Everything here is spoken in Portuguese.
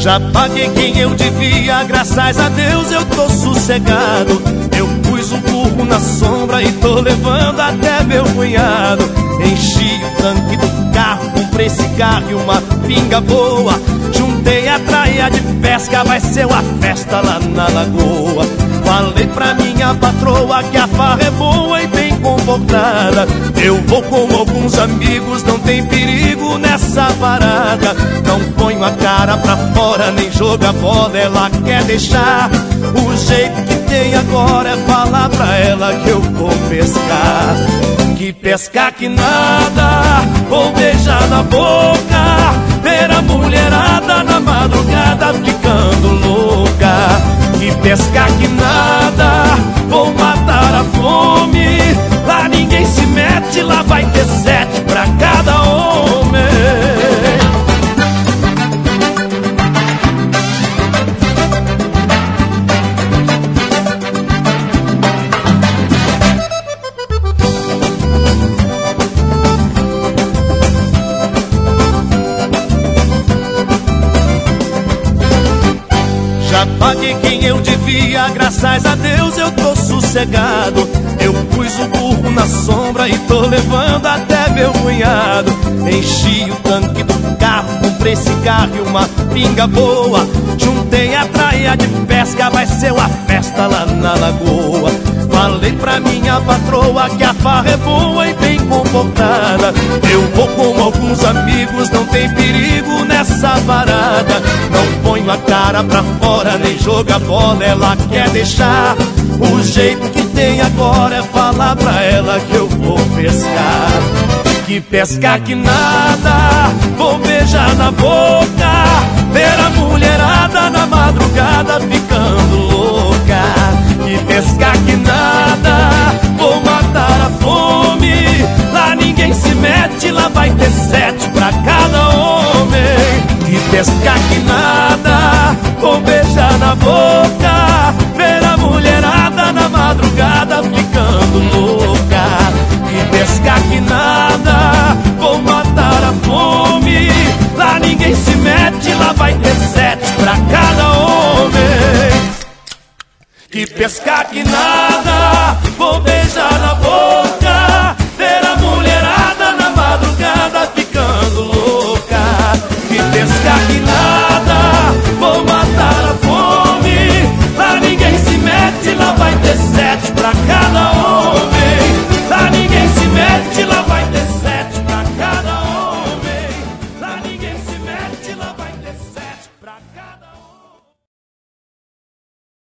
Já paguei quem eu devia, graças a Deus eu tô sossegado. Eu pus um burro na sombra e tô levando até meu cunhado. Enchi o tanque do carro, comprei cigarro e uma pinga boa. Juntei a traia de pesca, vai ser uma festa lá na lagoa. Falei pra minha patroa que a farra é boa e bem comportada. Eu vou com alguns amigos, não tem perigo nessa parada. Não ponho a cara pra fora, nem joga bola, ela quer deixar. O jeito que tem agora é falar pra ela que eu vou pescar. Que pescar que nada, vou beijar na boca, ver a mulherada na madrugada ficando louca. Que pescar que nada, vou matar a fome. Lá ninguém se mete, lá vai ter 7 pra cada homem. Já paguei quem eu devia, graças a Deus eu tô sossegado. Eu pus o burro na sombra e tô levando até meu cunhado. Enchi o tanque do carro, comprei cigarro e uma pinga boa. Juntei a traia de pesca, vai ser uma festa lá na lagoa. Falei pra minha patroa que a farra é boa e bem comportada. Eu vou com alguns amigos, não tem perigo nessa parada. Não ponho a cara pra fora, nem joga bola, ela quer deixar. O jeito que tem agora é falar pra ela que eu vou pescar. Que pescar que nada, vou beijar na boca, ver a mulherada na madrugada ficando louca. Que pescar que nada, vou matar a fome. Lá ninguém se mete, lá vai ter 7 pra cada homem. Que pescar que nada, vou beijar na boca, ver a mulherada na madrugada ficando louca. Que pescar que nada, vou matar a fome. Lá ninguém se mete, lá vai ter 7 pra cada homem. Que pescar que nada, vou beijar na boca, ver a mulherada na madrugada ficando louca. Que pescar que nada, vou matar a fome. Lá ninguém se mete, lá vai ter 7 pra cada homem.